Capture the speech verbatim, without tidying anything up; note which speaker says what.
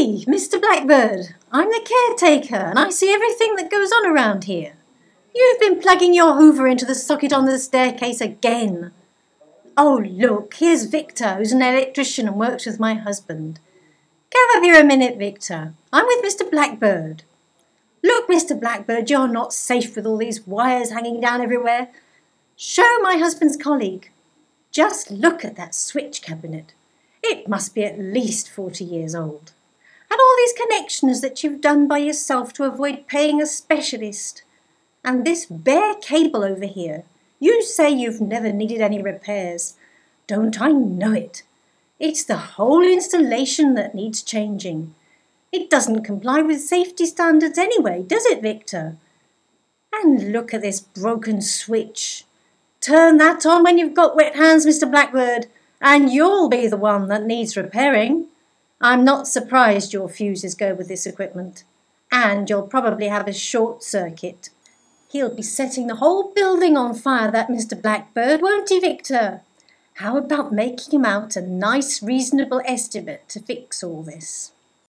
Speaker 1: Hey, Mister Blackbird, I'm the caretaker and I see everything that goes on around here. You've been plugging your hoover into the socket on the staircase again. Oh, look, here's Victor, who's an electrician and works with my husband. Come up here a minute, Victor. I'm with Mister Blackbird. Look, Mister Blackbird, you're not safe with all these wires hanging down everywhere. Show my husband's colleague. Just look at that switch cabinet. It must be at least forty years old. And all these connections that you've done by yourself to avoid paying a specialist. And this bare cable over here. You say you've never needed any repairs. Don't I know it? It's the whole installation that needs changing. It doesn't comply with safety standards anyway, does it, Victor? And look at this broken switch. Turn that on when you've got wet hands, Mister Blackbird, and you'll be the one that needs repairing. I'm not surprised your fuses go with this equipment. And you'll probably have a short circuit. He'll be setting the whole building on fire, that Mister Blackbird, won't he, Victor? How about making him out a nice, reasonable estimate to fix all this?